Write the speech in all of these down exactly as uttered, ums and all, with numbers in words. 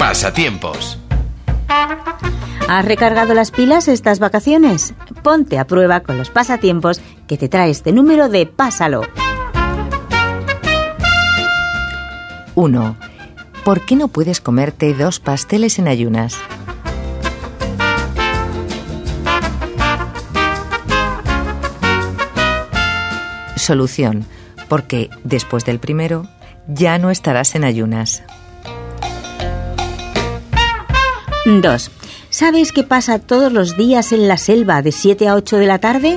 Pasatiempos. ¿Has recargado las pilas estas vacaciones? Ponte a prueba con los pasatiempos que te trae este número de Pásalo. uno. ¿Por qué no puedes comerte dos pasteles en ayunas? Solución. Porque después del primero ya no estarás en ayunas. dos. ¿Sabes qué pasa todos los días en la selva de siete a ocho de la tarde?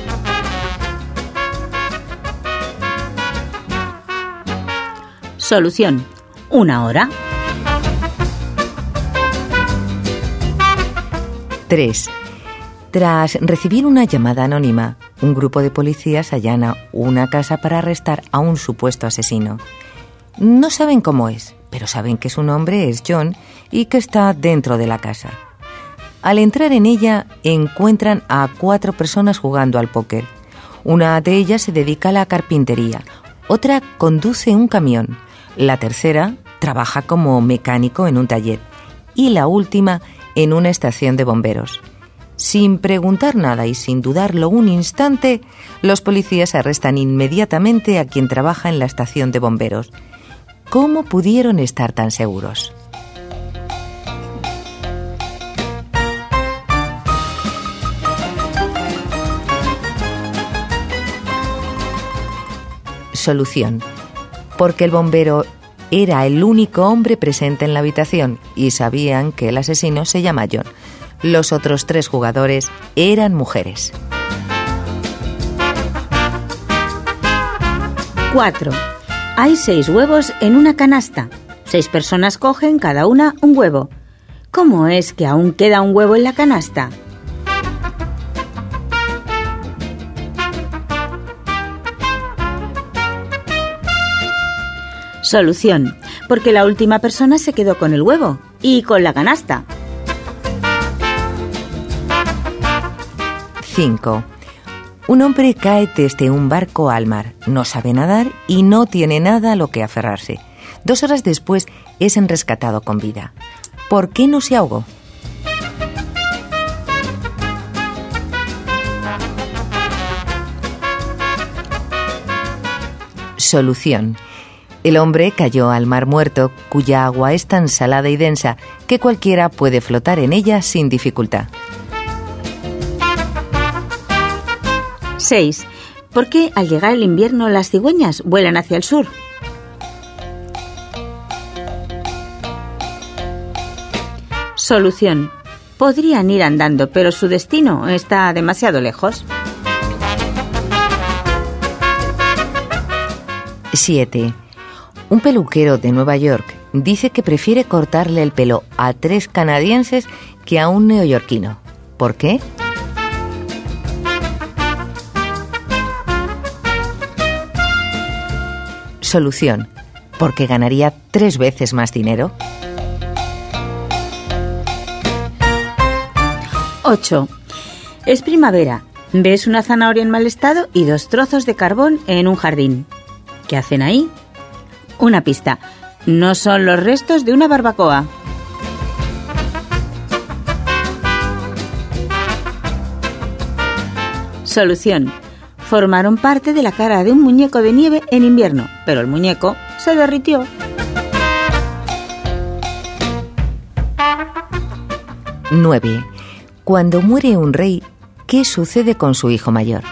Solución. Una hora. tres. Tras recibir una llamada anónima, un grupo de policías allana una casa para arrestar a un supuesto asesino. No saben cómo es, pero saben que su nombre es John y que está dentro de la casa. Al entrar en ella, encuentran a cuatro personas jugando al póker. Una de ellas se dedica a la carpintería, otra conduce un camión, la tercera trabaja como mecánico en un taller y la última en una estación de bomberos. Sin preguntar nada y sin dudarlo un instante, los policías arrestan inmediatamente a quien trabaja en la estación de bomberos. ¿Cómo pudieron estar tan seguros? Solución. Porque el bombero era el único hombre presente en la habitación y sabían que el asesino se llama John. Los otros tres jugadores eran mujeres. cuatro. Hay seis huevos en una canasta. Seis personas cogen cada una un huevo. ¿Cómo es que aún queda un huevo en la canasta? Solución. Porque la última persona se quedó con el huevo y con la canasta. cinco. Un hombre cae desde un barco al mar, no sabe nadar y no tiene nada a lo que aferrarse. Dos horas después es rescatado con vida. ¿Por qué no se ahogó? Solución. El hombre cayó al mar muerto, cuya agua es tan salada y densa que cualquiera puede flotar en ella sin dificultad. seis. ¿Por qué al llegar el invierno las cigüeñas vuelan hacia el sur? Solución. Podrían ir andando, pero su destino está demasiado lejos. siete. Un peluquero de Nueva York dice que prefiere cortarle el pelo a tres canadienses que a un neoyorquino. ¿Por qué? Solución. Porque ganaría tres veces más dinero. ocho. Es primavera. Ves una zanahoria en mal estado y dos trozos de carbón en un jardín. ¿Qué hacen ahí? Una pista. No son los restos de una barbacoa. Solución. Formaron parte de la cara de un muñeco de nieve en invierno, pero el muñeco se derritió. nueve. Cuando muere un rey, ¿qué sucede con su hijo mayor?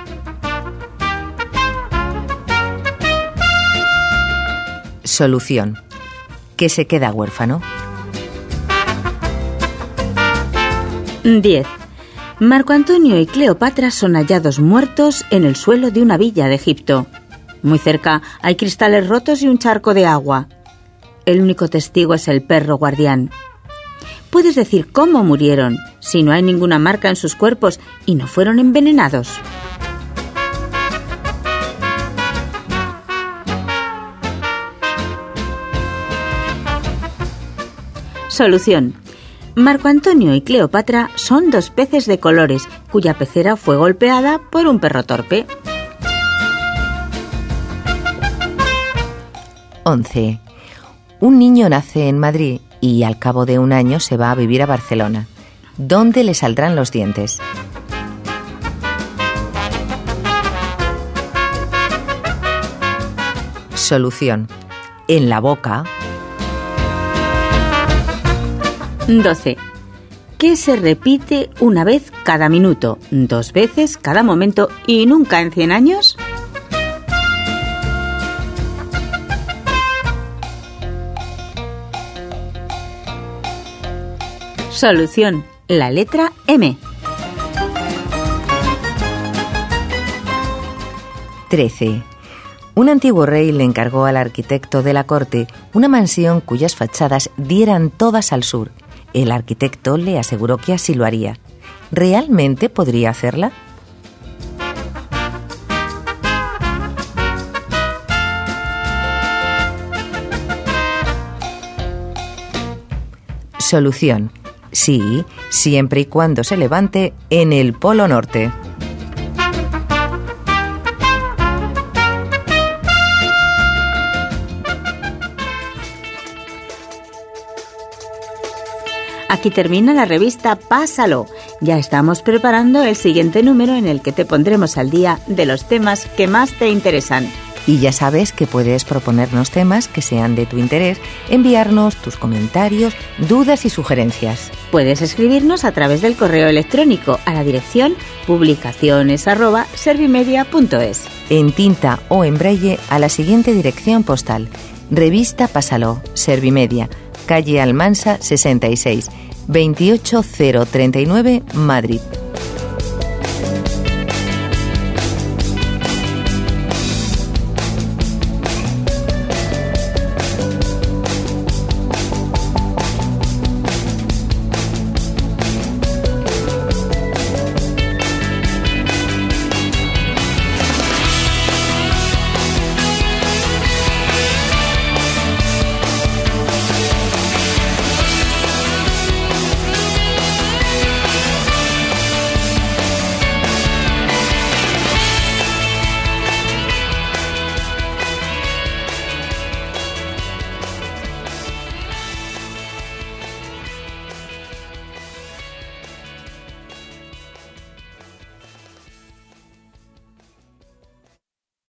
Solución. Que se queda huérfano. diez. Marco Antonio y Cleopatra son hallados muertos en el suelo de una villa de Egipto. Muy cerca hay cristales rotos y un charco de agua. El único testigo es el perro guardián. ¿Puedes decir cómo murieron si no hay ninguna marca en sus cuerpos y no fueron envenenados? Solución. Marco Antonio y Cleopatra son dos peces de colores cuya pecera fue golpeada por un perro torpe. once. Un niño nace en Madrid y al cabo de un año se va a vivir a Barcelona. ¿Dónde le saldrán los dientes? Solución. En la boca. doce. ¿Qué se repite una vez cada minuto, dos veces cada momento y nunca en cien años? Solución. La letra M. trece. Un antiguo rey le encargó al arquitecto de la corte una mansión cuyas fachadas dieran todas al sur. El arquitecto le aseguró que así lo haría. ¿Realmente podría hacerla? Solución. Sí, siempre y cuando se levante en el Polo Norte. Aquí termina la revista Pásalo. Ya estamos preparando el siguiente número en el que te pondremos al día de los temas que más te interesan. Y ya sabes que puedes proponernos temas que sean de tu interés, enviarnos tus comentarios, dudas y sugerencias. Puedes escribirnos a través del correo electrónico a la dirección publicaciones arroba servimedia punto es. En tinta o en braille a la siguiente dirección postal. Revista Pásalo, Servimedia, calle Almansa sesenta y seis, veintiocho mil treinta y nueve, Madrid.